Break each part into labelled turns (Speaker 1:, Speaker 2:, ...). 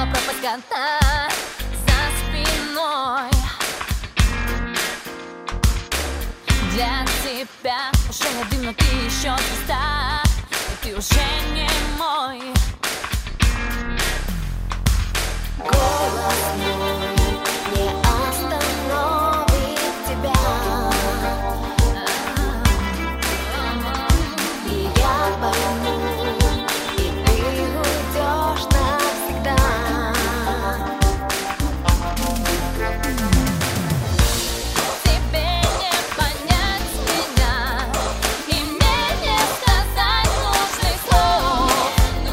Speaker 1: снова пропаганда за спиной. Для тебя уже не дым, но ты еще звезда, и ты уже не мой.
Speaker 2: Голос мой не остановит тебя, и я пойму, и ты уйдешь навсегда.
Speaker 1: Тебе не понять меня, и мне не сказать нужных слов.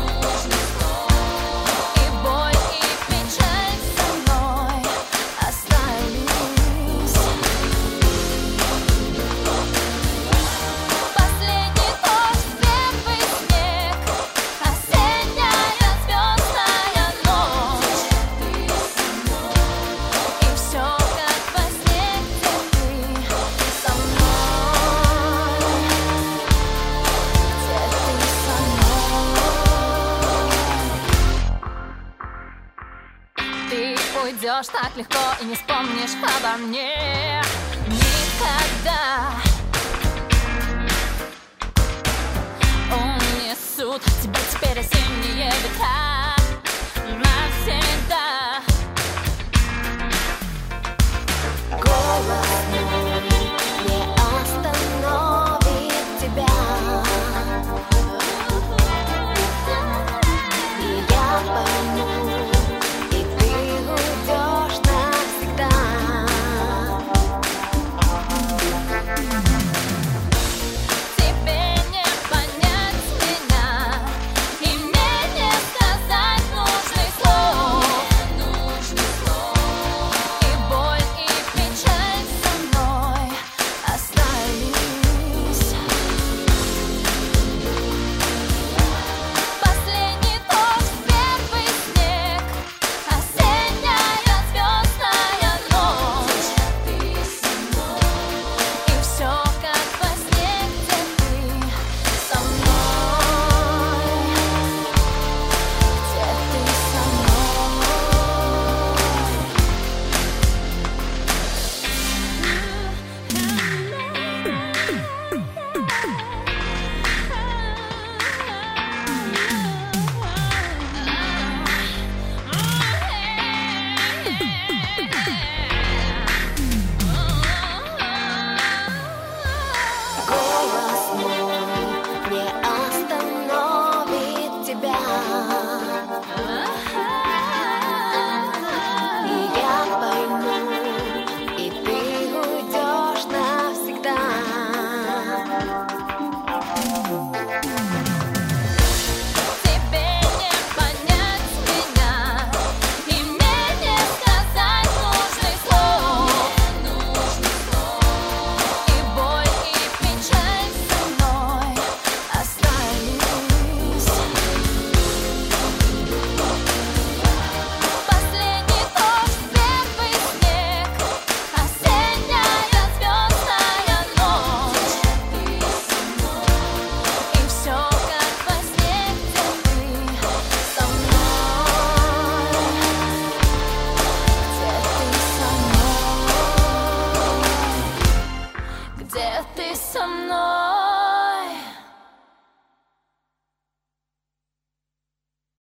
Speaker 1: И боль, и печаль со мной остались. Последний дождь, первый снег, осенняя звездная ночь. И все как во сне, где ты со мной, где ты со мной. Ты уйдешь так легко и не вспомнишь обо мне никогда. Унесут тебя теперь осенние ветра навсегда.
Speaker 2: Голос мой не остановит тебя, и я пойму, и ты уйдешь навсегда.
Speaker 1: Тебе не понять меня, и мне не сказать нужных слов. И боль, и печаль со мной остались. Последний дождь, первый снег, осенняя звездная ночь. И все как во сне, где ты со мной, где ты со
Speaker 2: Голос мой не остановит тебя, и я пойму, и ты уйдешь навсегда.
Speaker 1: Тебе не понять меня, и мне не сказать нужных слов. И боль, и печаль со мной остались. Последний дождь, первый снег, осенняя звездная ночь. И все как во сне, где ты со мной, где ты со мной, где ты со мной.